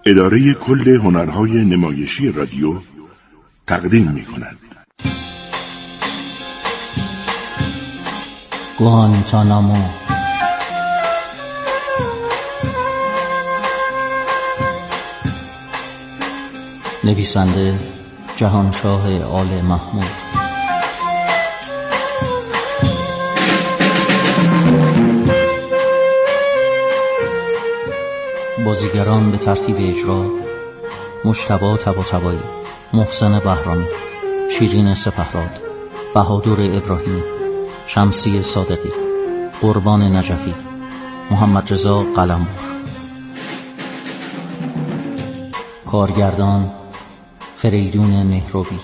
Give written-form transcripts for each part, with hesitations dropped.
اداره کل هنرهای نمایشی رادیو تقدیم می‌کند. گوانتانامو. نویسنده جهانشاه آل محمود. بازیگران به ترتیب اجرا: مجتبی طباطبایی، محسن بهرامی، شیرین سپهراد، بهادر ابراهیمی، شمسی صادقی، قربان نجفی، محمد رضا قلمبر. کارگردان: فریدون مهرابی.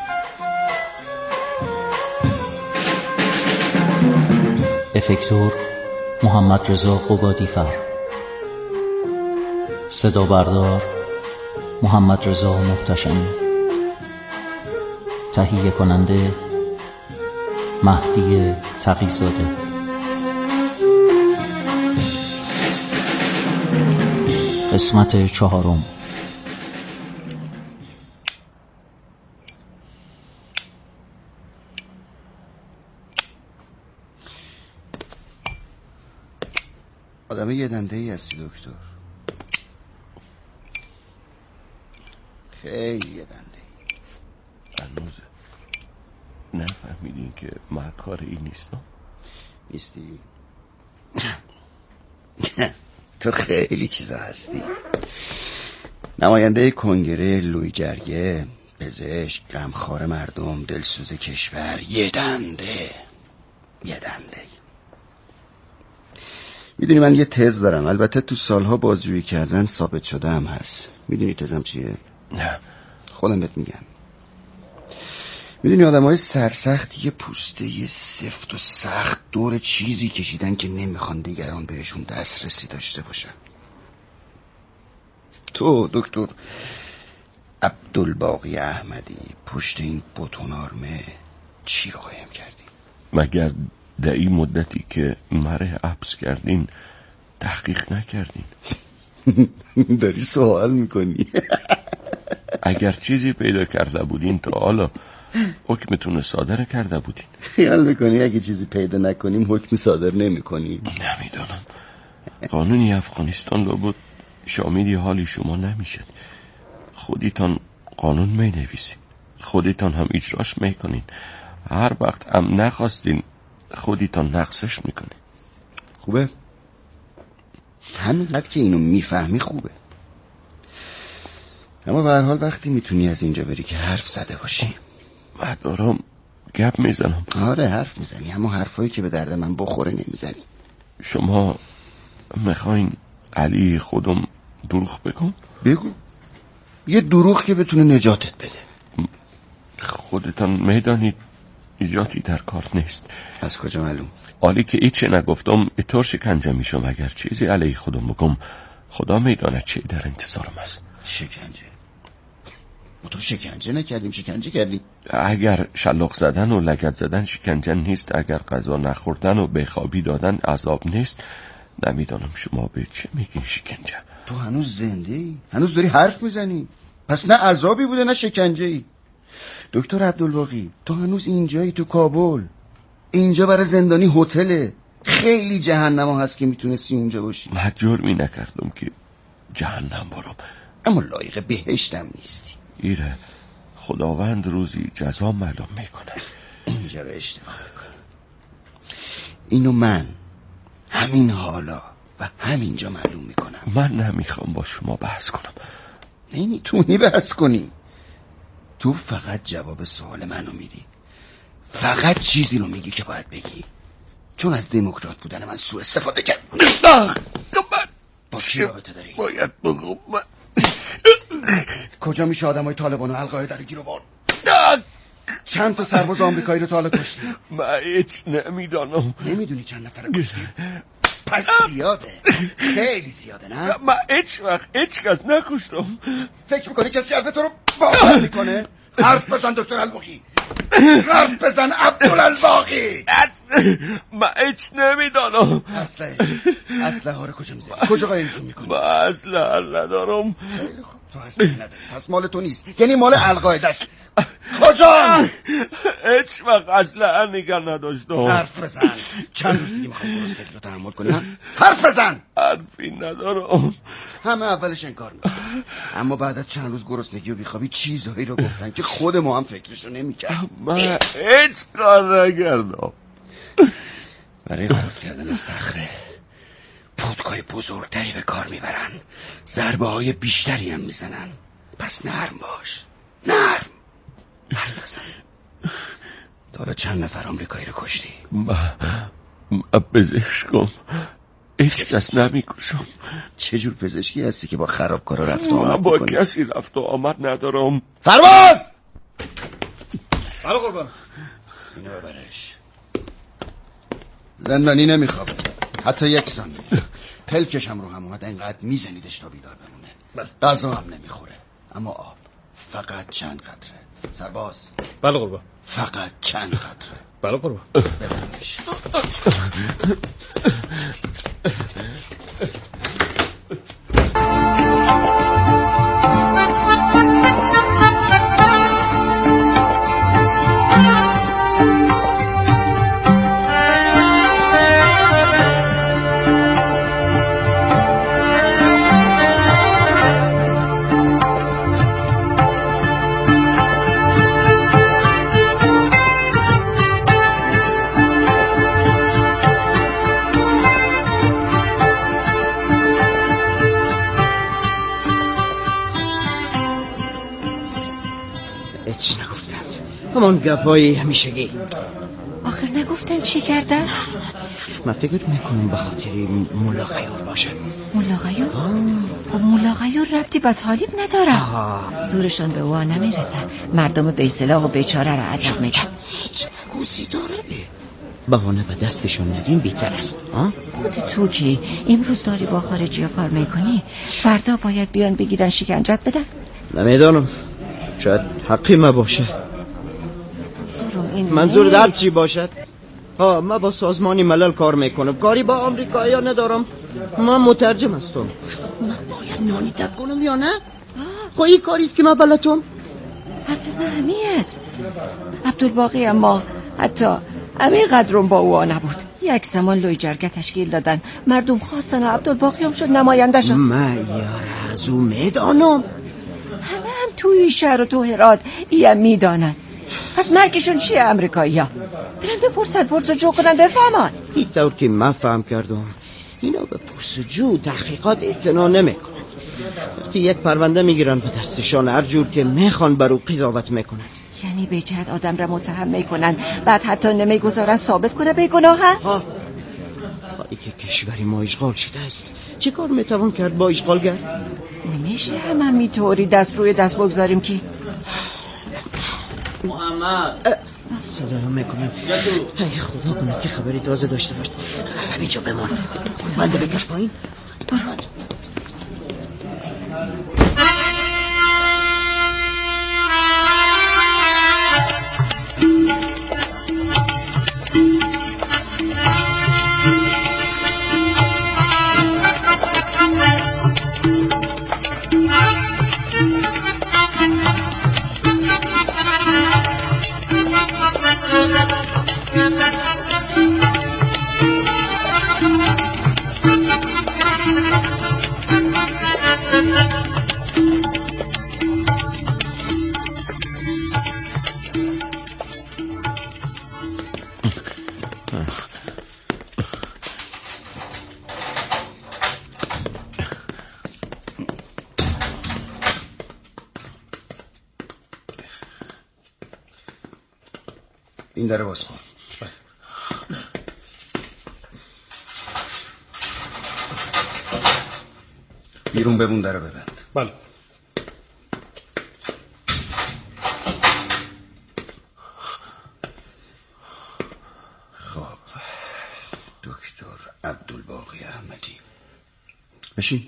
افکتور: محمد رضا قبادی‌فر. صدا بردار: محمد رضا محتشمی. تهیه کننده: مهدی تقی‌زاده. قسمت 4. آدم یه دنده ای هستی دکتر، خیلی یه دنده ای. هنوز نفهمیدین که من کار این نیستم؟ نیستی؟ تو خیلی چیزا هستی. نماینده کنگره، لوی جرگه، پزشک، غمخوار مردم، دلسوز کشور. یه دنده. میدونی من یه تز دارم، البته تو سالها بازجویی کردن ثابت شده هم هست. میدونی تزم چیه؟ نه. خودم بهت میگم. میدونی آدم های سرسخت یه پوسته یه سفت و سخت دور چیزی کشیدن که نمیخوان دیگران بهشون دسترسی داشته باشن. تو دکتر عبدالباقی احمدی پشت این بتون آرمه چی رو قایم کردی؟ مگر در این مدتی که مره حبس کردین تحقیق نکردین؟ داری سوال میکنی؟ اگر چیزی پیدا کرده بودین تا حالا حکمتون صادر کرده بودین. خیال میکنی اگه چیزی پیدا نکنیم حکم صادر نمیکنیم؟ نمیدونم. قانونی افغانستان لابد شامل حالی شما نمیشد. خودیتان قانون می نویسین، خودیتان هم اجراش میکنین، هر وقت هم نخواستین خودیتان نقصش میکنین. خوبه؟ همینقدر که اینو میفهمی خوبه. اما به هر حال وقتی میتونی از اینجا بری که حرف زده باشی. من دارم گپ میزنم. آره حرف میزنی، اما حرفایی که به درد من بخوره نمیزنی. شما میخواین علی خودم دروغ بگم؟ بگو. یه دروغ که بتونه نجاتت بده. خودتان میدانید نجاتی در کار نیست. از کجا معلوم؟ حالی که ایچه نگفتم ایطور شکنجه میشم. اگر چیزی علی خودم بگم خدا میداند چی در انتظارم است. شکنجه؟ ما تو شکنجه نکردیم، شکنجه کردیم. اگر شلاق زدن و لگد زدن شکنجه نیست، اگر غذا نخوردن و بخوابی دادن عذاب نیست، نمیدانم شما به چه میگین شکنجه؟ تو هنوز زنده ای؟ هنوز داری حرف میزنی؟ پس نه عذابی بوده نه شکنجه ای. دکتر عبدالباقی تو هنوز اینجایی، تو کابل. اینجا برای زندانی هتله. خیلی جهنم هست که میتونستی اونجا باشی. من جرمی نکردم که جهنم برم. اما لایق بهشتم نیستی. ایره خداوند روزی جزا معلوم میکنه. اینجا رو اشتباه کن. اینو من همین حالا و همینجا معلوم میکنم. من نمیخوام با شما بحث کنم. نمیتونی بحث کنی. تو فقط جواب سوال منو میدی، فقط چیزی رو میگی که باید بگی، چون از دموکرات بودن من سوء استفاده کرد. با کی رابطه داری؟ باید بگم. کجا میشه آدم های طالبان و القاعده رو گیر آورد؟ چند تا سرباز آمریکایی رو تا حالا کشتی؟ من هیچ نمیدانم. نمیدونی چند نفر کشتی؟ پس زیاده، خیلی زیاده. نه من هیچ وقت هیچ کس نکشتم. فکر میکنی کسی حرف تو رو باور میکنه؟ حرف بزن دکتر الباقی، حرف بزن عبدالباقی. من هیچ نمیدانم. اسلحه ها رو کجا میزنی؟ کجا قایمشون میکنی؟ من اسلحه ندارم. خیلی خوب، تو اسلحه نداری، پس مال تو نیست، یعنی مال القاعده است. کجا؟ هیچ وقت اسلحه نگه نداشتم. حرف بزن. چند روز دیگه میخوام گرسنگی رو تحمل کنم؟ حرف بزن. حرفی ندارم. همه اولش انکار میکنن، اما بعد از چند روز گرسنگی و بیخوابی چیزهایی رو گفتن که خود ما هم فکرشو نمیکرد. من هیچ کار نکردم. برای خورد کردن صخره پودکای بزرگتری به کار میبرن، ضربه های بیشتری هم میزنن. پس نرم باش، نرم. حرف بزن. تا چند نفر آمریکایی رو کشتی؟ من پزشکم، هیچ کس نمیکشم. چه جور پزشکی هستی که با خرابکارا رفت و آمد با بکنی؟ کسی رفت و آمد ندارم. سرباز! بله قربان. اینو ببرش. زندانی نمیخوابه حتی یک ثانیه. پلکش هم رو هم اومد، اینقدر میزنیدش تا بیدار بمونه. غذا هم نمیخوره، اما آب فقط چند قطره. سرباز. بله قربان. فقط چند قطره. بله قربان. ببرش. هیچ نگفتند، همون گپایی همیشگی. آخر نگفتن چی کردن؟ من فکر میکنم به خاطر مولا غیور باشه. مولا غیور؟ خب مولا غیور ربطی به طالب نداره. زورشان به او نمیرسه، مردم بی‌سلاح و بیچاره را عذاب میدن. هیچ گوزی داره. بهانه به دستشون ندیم بهتر است. خود تو که امروز داری با خارجی ها کار میکنی، فردا باید بیان بگیرن شکنجت بدن. نمیدانم، شاید حقی ما باشه. منظور در چی باشد؟ من با سازمانی ملل کار میکنم، کاری با آمریکایی ها ندارم. من مترجم هستم. من باید نانی تب کنم یا نه؟ خب این کاریست که من بلدم. حرف من همی است. عبدالباقی اما حتی همین قدرم با او نبود. یک زمان لوی جرگه تشکیل دادن، مردم خواستن و عبدالباقی هم شد نماینده شد. من یار از او میدانم. همه هم توی شهر و تو هرات ایم میدانن. پس مرگشون چیه امریکایی ها؟ برن بپرسن، پرسجو کنن، بفهمن. این طور که من فهم کردم اینا به پرسجو تحقیقات اعتنا نمیکنن. وقتی یک پرونده میگیرن به دستشان، هر جور که میخوان برو قضاوت میکنن. یعنی به جهت آدم را متهم میکنن، بعد حتی نمیگذارن ثابت کنه بیگناه. حالی که کشوری ما اشغال شده است، چه کار میتوان کرد با اشغالگر؟ نمیشه همه میطوری دست روی دست بگذاریم که. محمد صدا رو میکنم. ای خدا کنه که خبری تازه داشته باشد. همینجا بمان، بنده بکش پایین. برات این در باز کن. بیرون بمون، در ببند. بله. خب دکتر عبدالباقی احمدی، بشین.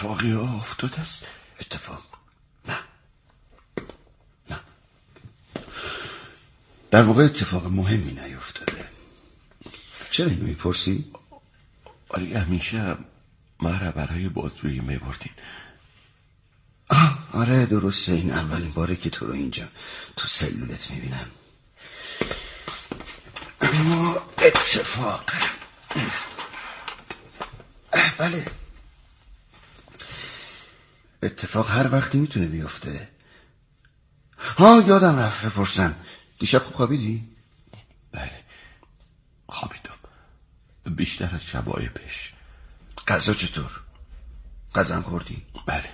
اتفاقی افتاده است؟ اتفاق؟ نه. در واقع اتفاق مهمی نیفتاده. چرا اینو میپرسی؟ ولی همیشه مرا برای بازجویی میبردین. آره درسته، این اولین باره که تو رو اینجا تو سلولت میبینم. اما اتفاق، بله، اتفاق هر وقتی میتونه بیفته. یادم رفت بپرسم، دیشب خوب خوابیدی؟ بله خوابیدم، بیشتر از شبای پیش. غذا چطور؟ غذا هم خوردی؟ بله.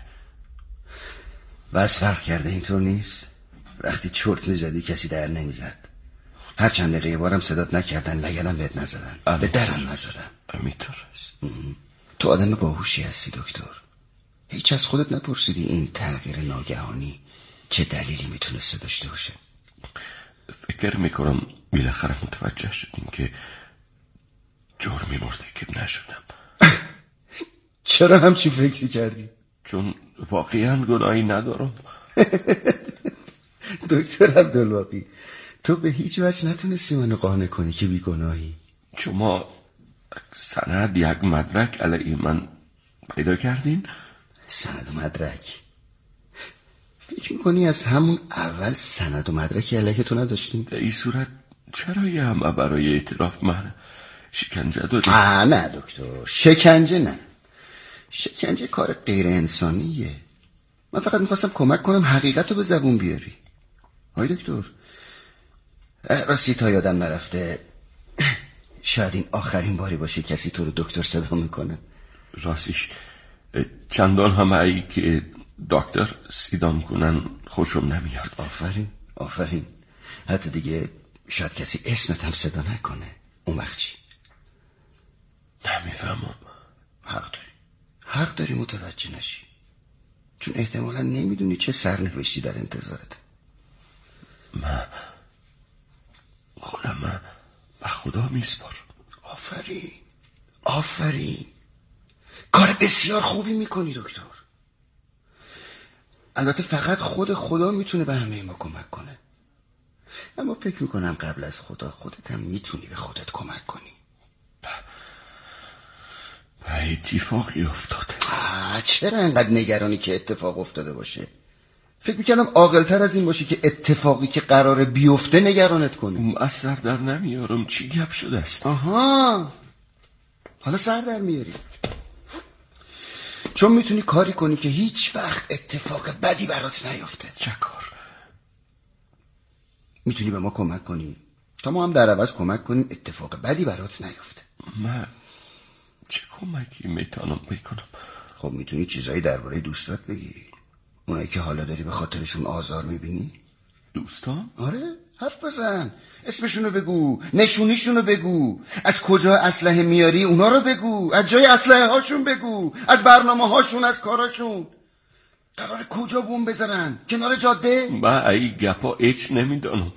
بس فرق کرده اینطور نیست؟ وقتی چرت میزدی کسی در نمیزد، هر چند دقیقه بارم صدات نکردن، لگدم بهت نزدن، به درم نزدن. همینطور است. تو آدم باهوشی هستی دکتر. هیچ از خودت نپرسیدی این تغییر ناگهانی چه دلیلی میتونسته داشته باشه؟ فکر میکنم بالاخره متوجه شدیم که جرمی مرتکب نشدم. چرا همچین فکری کردی؟ چون واقعا گناهی ندارم. دکتر عبدالباقی، تو به هیچ وجه نتونستی منو قانع کنی که بی گناهی. شما سند یک مدرک علیه من پیدا کردین؟ سند و مدرک؟ فکر میکنی از همون اول سند و مدرکی علیه تو نداشتیم؟ در این صورت چرا یه همه برای اعتراف من شکنجه دادی؟ نه دکتر، شکنجه نه. شکنجه کار غیر انسانیه. من فقط میخواستم کمک کنم حقیقت رو به زبون بیاری. آی دکتر، راستی تا یادم نرفته، شاید این آخرین باری باشه کسی تو رو دکتر صدا میکنه. راستش چندان همه ای که دکتر صدام کنن خوشم نمیاد. آفرین. حتی دیگه شاید کسی اسمت هم صدا نکنه. اون وقت چی؟ نمیفهمم. حق داری متوجه نشی، چون احتمالا نمیدونی چه سرنوشتی در انتظارت. خودم به خدا میسپارم. آفرین. کار بسیار خوبی میکنی دکتر. البته فقط خدا میتونه به همه ما کمک کنه، اما فکر میکنم قبل از خدا خودت هم میتونی به خودت کمک کنی. اتفاقی افتاده. چرا انقدر نگرانی که اتفاق افتاده باشه؟ فکر میکردم عاقل‌تر از این باشی که اتفاقی که قراره بیفته نگرانت کنه. از سر در نمیارم، چی گپ شده است؟ حالا سر در میاری، چون میتونی کاری کنی که هیچ وقت اتفاق بدی برات نیفته. چه کار؟ میتونی به ما کمک کنی تا ما هم در عوض کمک کنیم اتفاق بدی برات نیفته. من چه کمکی میتونم بکنم؟ خب میتونی چیزایی درباره دوستات بگی، اونایی که حالا داری به خاطرشون آزار میبینی. دوستان؟ آره، حرف بزن، اسمشونو بگو، نشونیشونو بگو، از کجا اسلحه میاری اونا رو بگو، از جای اسلحه هاشون بگو، از برنامه هاشون، از کاراشون. قراره کجا بوم بذارن؟ کنار جاده؟ من ای گپا ایچ نمیدانم.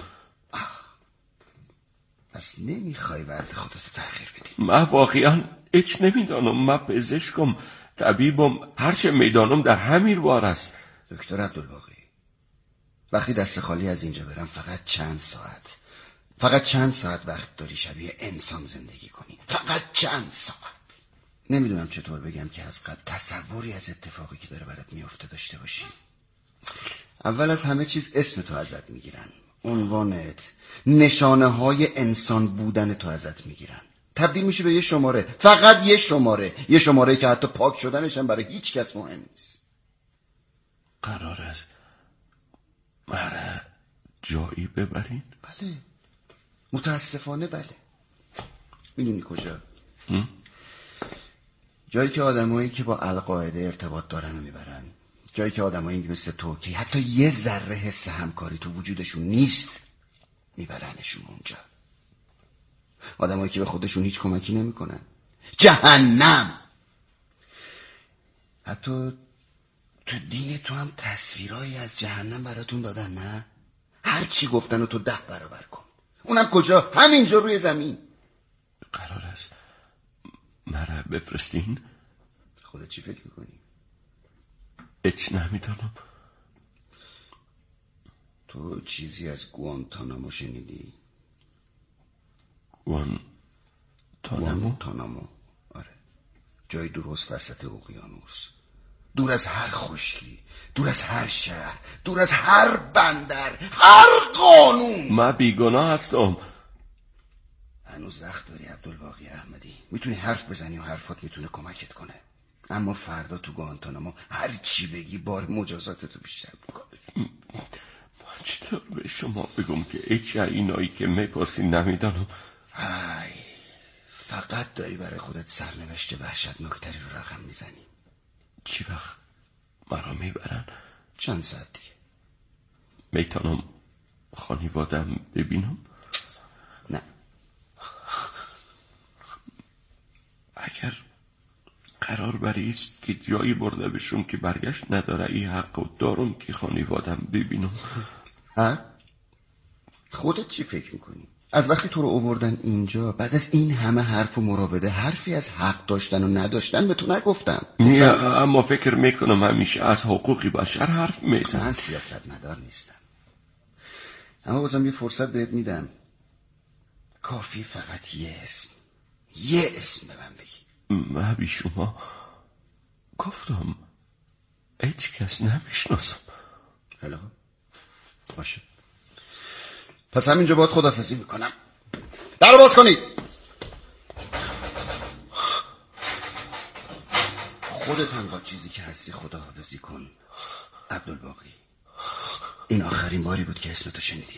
پس نمیخوای وضع خودتو تغییر بدی؟ من واقعا ایچ نمیدانم. من پزشکم، طبیبم، هرچه میدانم در همین بار است. دکتر عبدالباقی، وقتی دست خالی از اینجا برم فقط چند ساعت وقت داری شبیه انسان زندگی کنی. فقط چند ساعت. نمیدونم چطور بگم که از قبل تصوری از اتفاقی که داره برات میفته داشته باشی. اول از همه چیز اسم تو ازت میگیرن، عنوانت، نشانه های انسان بودن تو ازت میگیرن، تبدیل میشه به یه شماره، فقط یه شماره که حتی پاک شدنش هم برای هیچ کس مهم نیست. قرار است مرا جایی ببرین؟ بله، متاسفانه بله. میدونی کجا؟ جایی که آدمایی که با القاعده ارتباط دارن رو میبرن، جایی که آدمایی مثل تو که حتی یه ذره حس همکاری تو وجودشون نیست میبرنشون اونجا. آدمایی که به خودشون هیچ کمکی نمیکنن. جهنم. حتی تو دین تو هم تصویرایی از جهنم براتون دادن، نه؟ هر چی گفتن رو تو 10 برابر کن. اونم کجا؟ همینجا روی زمین. قرار است مرا بفرستین؟ خودت چی فکر میکنی؟ هیچ نمیدانم. تو چیزی از گوانتانامو شنیدی؟ گوانتانامو؟ آره، جای درست وسط اقیانوس، دور از هر خشکی، دور از هر شهر، دور از هر بندر، هر قانون. من بیگناه هستم. هنوز وقت داری عبدالباقی احمدی، میتونی حرف بزنی و حرفات میتونه کمکت کنه. اما فردا تو گوانتانامو هر چی بگی بار مجازاتتو بیشتر میکنه. من چطور به شما بگم که هیچ اینایی که میپرسین نمیدانم؟ های، فقط داری برای خودت سرنوشت وحشتناکتری رو رقم میزنی. چی وقت مرا میبرن؟ چند ساعت دیگه. میتونم خانوادم ببینم؟ نه. اگر قرار بری است که جایی برده بشم که برگشت نداره، این حق دارم که خانوادم ببینم. ها؟ خودت چی فکر میکنی؟ از وقتی تو رو آوردن اینجا، بعد از این همه حرف و مراوده، حرفی از حق داشتن و نداشتن به تو نگفتم. نه، اما فکر میکنم همیشه از حقوقی بشر حرف میزن. من سیاست مدار نیستم، اما بازم یه فرصت بهت میدم. کافی فقط یه اسم به من بگی. من بی شما گفتم هیچ کس نمیشناسم. خیلی خوب، باشه، پس همینجا باید خداحافظی میکنم. در باز کنید. خودت هم با چیزی که هستی خداحافظی کن عبدالباقی. این آخرین باری بود که اسمتو شنیدی.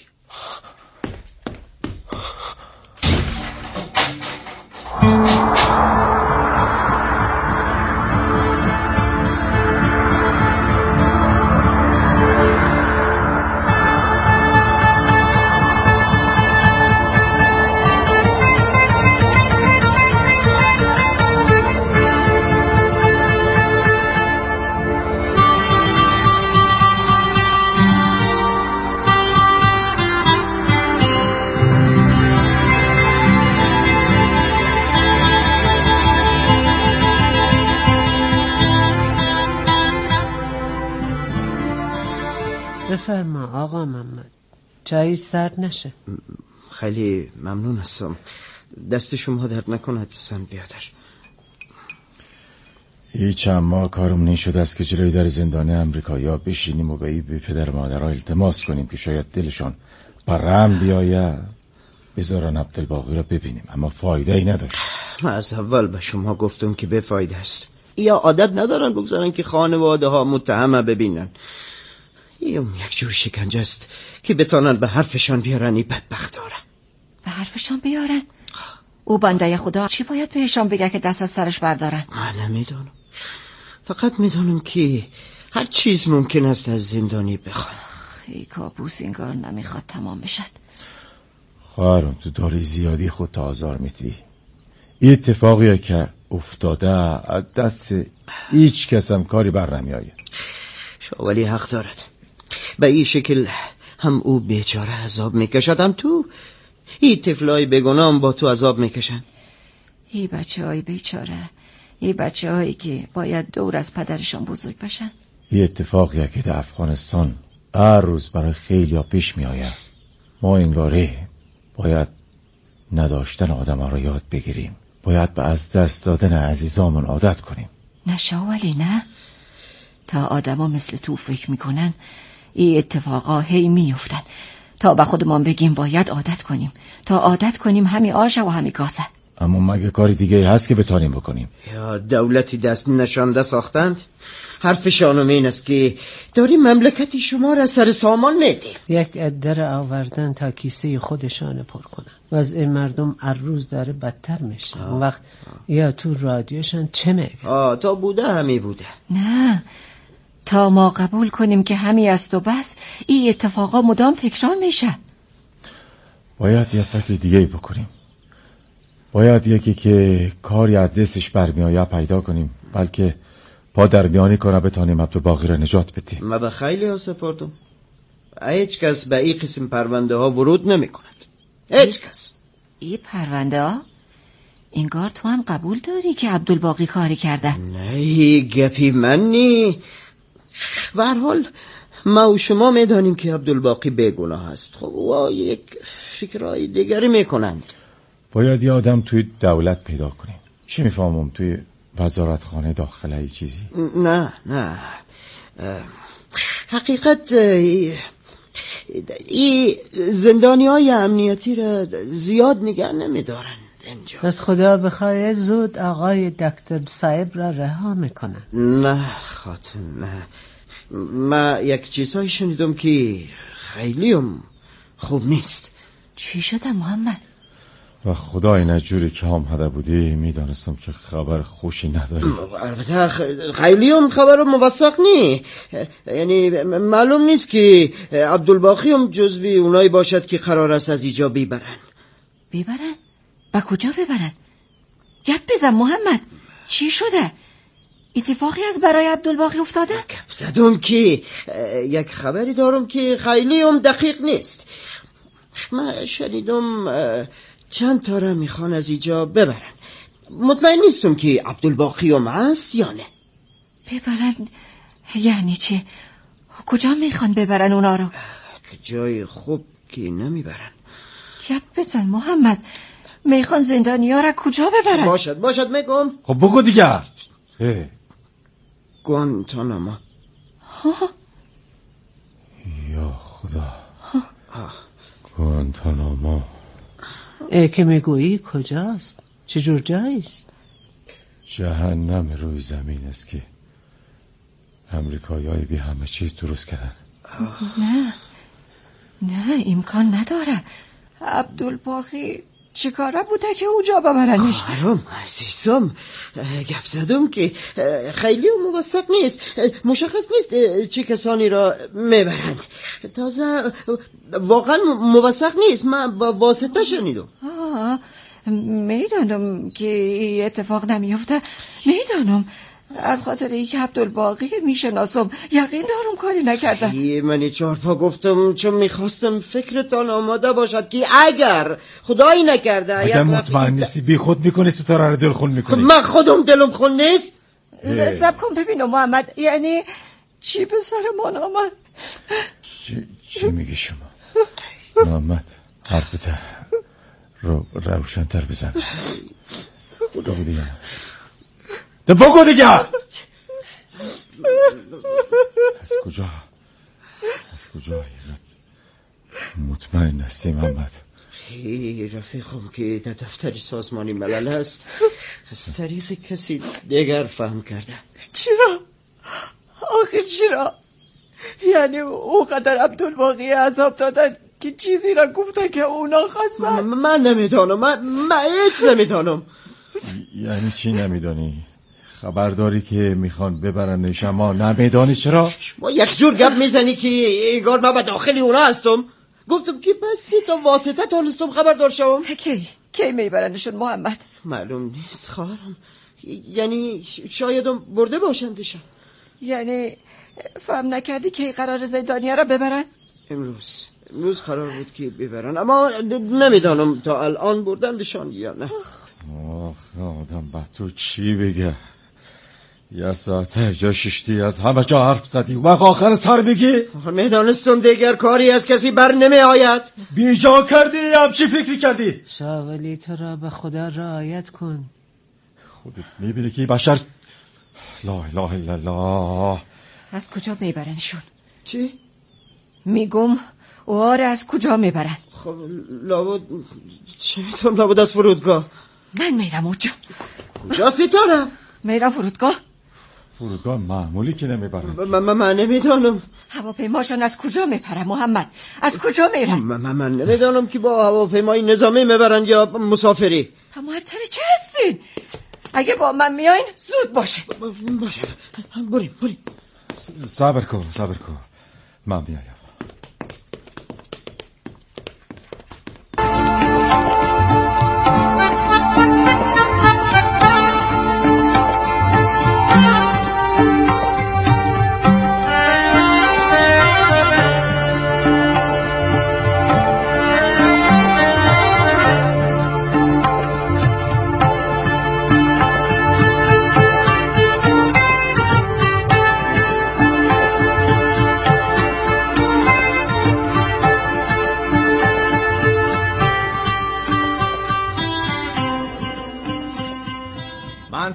بفرما آقا محمد، چایی سرد نشه. خیلی ممنون هستم، دست شما درد نکند زن بیادر. هیچ اما کارم نشد است که جلوی در زندان امریکایی بشینیم و به پدر مادرها التماس کنیم که شاید دلشان برم بیاید بذارن عبدالباقی را ببینیم، اما فایده ای نداشت. من از اول به شما گفتم که بفایده است. یا عادت ندارن بگذارن که خانواده ها متهمه ببینن. یک جور شکنجه است که بتانن به حرفشان بیارن. این بدبخت داره به حرفشان بیارن؟ او بنده خدا چی باید بهشان بگه که دست از سرش بردارن؟ من نمیدونم، فقط میدونم که هر چیز ممکن است از زندانی بخوان. ای کابوس انگار نمیخواد تمام بشد. خواهرم تو داری زیادی خود آزار میدی. این اتفاقیه که افتاده از دست هیچ کس هم کاری بر نمی آید. شاولی حق دارد. به این شکل هم او بیچاره عذاب میکشد، هم تو. این طفلای بگنام با تو عذاب میکشن. این بچه های بیچاره، این بچه هایی که باید دور از پدرشان بزرگ بشن. این اتفاقیه که در افغانستان هر روز برای خیلی ها پیش می آید. ما انگاره باید نداشتن آدم ها را یاد بگیریم. باید به از دست دادن عزیزامون عادت کنیم. نه شاولی نه، تا آدم ها مثل تو فکر میکنن این اتفاقا هی میفتن. تا به خودمان بگیم باید عادت کنیم، تا عادت کنیم همی آشه و همی کاسه. اما مگه کاری دیگه هست که بتانیم بکنیم؟ یا دولتی دست نشانده ساختند. حرفشانم این است که داری مملکتی شما را سر سامان میدی. یک عده را آوردن تا کیسه خودشان پر کنن. وضع مردم هر روز داره بدتر میشه. اون وقت یا تو رادیوشان چه میگه؟ تا بوده همی بوده. نه، تا ما قبول کنیم که همی است و بس، این اتفاقا مدام تکرار میشه. باید یه فکر دیگه بکنیم. باید یکی که کاری از دستش برمیآید پیدا کنیم، بلکه پا در میانی کنه بتانیم عبدالباقی را نجات بدیم. ما به خیلی ها سپردم، هیچ کس به این قسم پرونده ها ورود نمی کند. هیچ کس. این پرونده ها؟ انگار تو هم قبول داری که عبدالباقی کاری کرده. نه گپی من نی. به هر حال ما و شما میدانیم که عبدالباقی بیگناه است. خب او یک فکرهای دیگری میکنند. باید یه آدم توی دولت پیدا کنیم. چی میفهمم توی وزارتخانه داخله چیزی؟ نه حقیقت این زندانی های امنیتی را زیاد نگه نمیدارن اینجا. از خدا بخواه زود آقای دکتر صاحب را رها میکنن. نه خاتم نه. ما یک چیزهایی شنیدم که خیلی خوب نیست. چی شده محمد؟ و خدا این جوری که آمده بودی میدانستم که خبر خوشی نداری. البته خیلی خبر موثق نی. یعنی معلوم نیست که عبدالباقی هم جزوی اونایی باشد که قرار است از اینجا ببرن. با کجا ببرن؟ گپ بزن محمد، چی شده؟ اتفاقی از برای عبدالباقی افتاده؟ گپ زدم که یک خبری دارم که خیلی دقیق نیست. من شنیدم چند تا را میخوان از اینجا ببرن. مطمئن نیستم که عبدالباقی هم هست یا نه. ببرن یعنی چه؟ کجا میخوان ببرن اونا رو؟ جای خوب که نمیبرن. گپ بزن محمد، میخوان زندانیا را کجا ببرن؟ باشد میگم. خب بگو دیگه. گوانتانامو. یا خدا. گوانتانامو. که میگویی کجاست؟ چجور جاییست؟ جهنم روی زمین است که امریکایی‌ها بی همه چیز درست کردن. نه امکان نداره. عبدالباقی چیکاره بوده که اوجا ببرنش؟ خرم عزیزم، گپ زدم که خیلی موثق نیست. مشخص نیست چه کسانی را میبرند. تازه واقعا موثق نیست. من با واسطه شنیدم. میدانم که اتفاق نمیفته، میدانم. از خاطر اینکه عبدالباقی میشناسم یقین دارم کاری نکردم. من 4 پا گفتم چون میخواستم فکرتان آماده باشد که اگر خدایی نکرده اگر مطمئن نیستی بی خود میکنی ستاره رو دلخون میکنی. من خودم دلم خون نیست. سب کن ببینم محمد، یعنی چی به سر من آمد؟ چی میگی شما؟ محمد حرفت روشن‌تر بزن. بگو دیگه. بگو دیگه. از کجا مطمئن هستی محمد؟ رفیقم که در دفتر سازمان ملل است از طریق کسی دیگر فهم کرده. چرا؟ آخه چرا؟ یعنی او قدر عبدالباقی عذاب دادن که چیزی را گفته که اونا خواستن؟ من نمیدانم. من هیچ نمیدانم. یعنی چی نمیدانی؟ خبرداری که میخوان ببرنش اما نمیدانی چرا؟ ما یک جور گپ میزنی که ایگار من به داخل اونا هستم. گفتم که بس 3 تا واسطه تانستم خبردار شوم. کی میبرنشون محمد؟ معلوم نیست خواهرم. یعنی شایدم برده باشندشان. یعنی فهم نکردی که قرار زندانیا را ببرن؟ امروز قرار بود که ببرن، اما نمیدانم تا الان بردندشان یا نه. آدم به تو چی بگه؟ یه ساعته جا ششتی از همه جا حرف زدی و آخر سر بگی؟ میدانستم دیگر کاری از کسی بر نمی آید. بیجا کردی هم چی فکری کردی؟ شاولی تو را به خدا رعایت کن. خودت میبینی که بشر لا اله الا الله. از کجا میبرنشون؟ چی؟ میگم اواره از کجا میبرن؟ خب لابد چه میتونم لابد از فرودگاه. من میرم اونجا. کجاست بیتارم؟ میرم فرودگاه معمولی که نمیبرن. من نمیدانم. هواپیماشون از کجا میپره محمد؟ از کجا میرن؟ من نمیدانم که با هواپیمای نظامی میبرن یا مسافری. معطل چه هستین؟ اگه با من میاین زود باشه. بریم. صبر کن من میایم.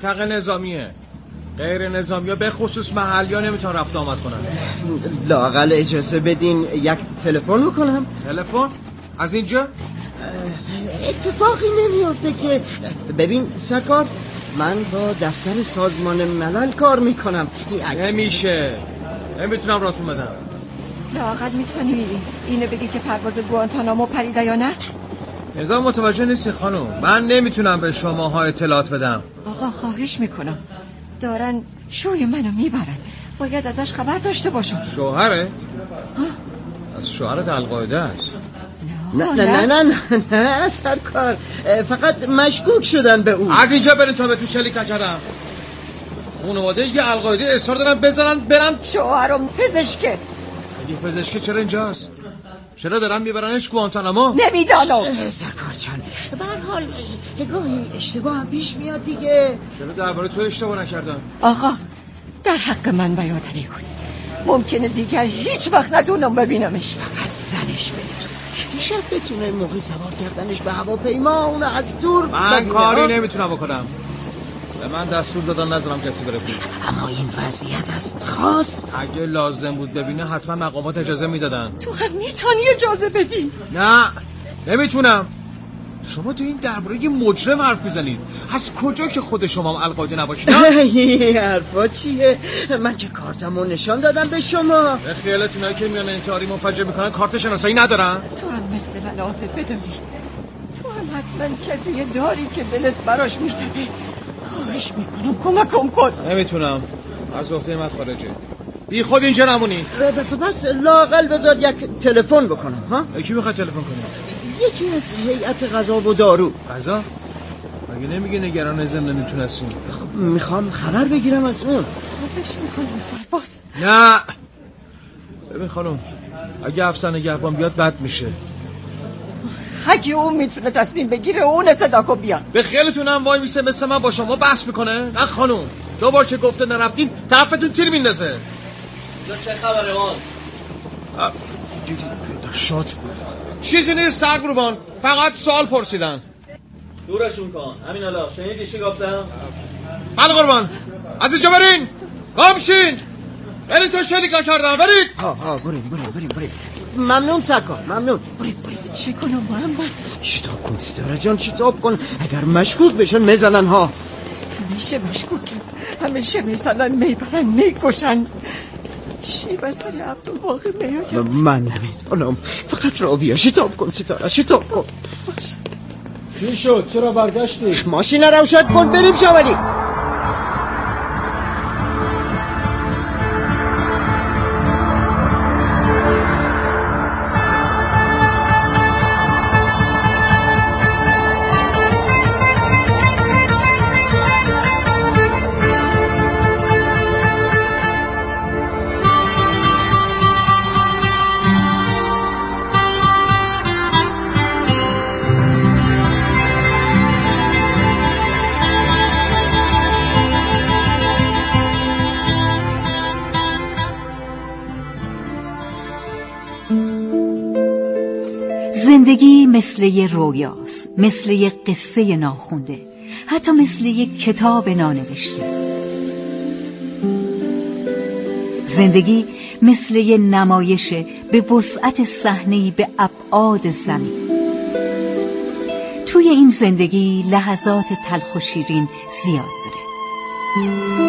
منطقه نظامیه، غیر نظامی ها به خصوص محلی ها نمیتونن رفت آمد کنن. لااقل اجازه بدین یک تلفن بکنم. تلفن؟ از اینجا؟ اتفاقی نمیفته که. ببین سرکار، من با دفتر سازمان ملل کار میکنم. نمیشه، نمیتونم راتون بدم. لااقل میتونی اینو بگی که پرواز گوانتانامو پریده یا نه؟ نگاه متوجه نیستی خانم، من نمیتونم به شماها اطلاعات بدم. آقا خواهش میکنم، دارن شوی منو میبرن، باید ازش خبر داشته باشم. شوهره؟ از شوهرت القاعده است. نه سرکار، فقط مشکوک شدن به اون. از اینجا برین تا به تو شلیک نکردم. خانواده یه القاعده اصرار دارن بزنن برم. شوهرم پزشکه. اگه پزشکه چرا اینجاست؟ چرا دارن میبرنش گوانتانامو؟ نمیدانم سرکار جان، به هر حال گاهی اشتباه پیش میاد دیگه. چرا درباره تو اشتباه نکردم؟ آقا در حق من بیادری کنی، ممکنه دیگر هیچ وقت نتونم ببینمش. فقط زنش بتونه، شاید بتونه موقع سوار کردنش به هواپیما اونو از دور من کاری نمیتونم بکنم. به من دستور دادن نذارم کسی بره فیلم. اما این وضعیت است خاص. اگه لازم بود ببینه حتما مقامات اجازه میدادن. تو هم میتونی اجازه بدی؟ نه نمیتونم. شما تو این درباره یه مجرم حرف میزنید. از کجا که خود شما هم القاعده نباشید؟ این حرفا چیه؟ من که کارتمو نشان دادم به شما. به خیالتونه که میان انتحاری منفجر میکنن کارت شناسایی ندارن؟ تو هم مثل من عاطفه داری، تو هم حتما کسی داری که دلت براش میتبه. خواهش میکنم کمکم کن. نمیتونم، از عهده من خارجه. بی خود اینجا نمونی. بس لااقل بذار یک تلفن بکنم. ها؟ کی میخواد تلفن کنی؟ یکی از هیئت غذا و دارو. غذا؟ مگه نمیگه نگران ضمن نمیتونستیم؟ خب میخوام خبر بگیرم از اون. خواهش میکنم سرباز. نه ببین خانم، اگه افسر نگهبان بیاد بد میشه. اگه اون میتونه تصمیم بگیره اون صدا کن بیاد. به خیالتون هم وای میسه مثل من با شما بحث میکنه؟ نه خانم، 2 بار که گفته نرفتین طرفتون تیر میندازه. چه خبره اون؟ شات چیزی نیست سرگروبان، فقط سوال پرسیدن. دورشون کن. همین حالا شنیدی چی گفتم؟ بله قربان، از اینجا برین، گامشین برین تو شلیکا کردم، برید. بریم. ممنون سرکار، ممنون. بریم. چه کنم محمد؟ شتاب کن ستاره جان، شتاب کن. اگر مشکوک بشن میزنن ها. همیشه مشکوکم، همیشه میزنن، میبرن، میکشن. شیبه سری عبدالباقی میاید. من نمیدونم، فقط راویه. شتاب کن ستاره، شتاب کن. چی شد؟ چرا برگشتی؟ ماشین روشن کن بریم شوالی. زندگی مثل یه رویاست، مثل یه قصه ناخونده، حتی مثل یه کتاب نانوشته. زندگی مثل یه نمایشه به وسعت صحنه‌ای به ابعاد زمین. توی این زندگی لحظات تلخ و شیرین زیاد داره.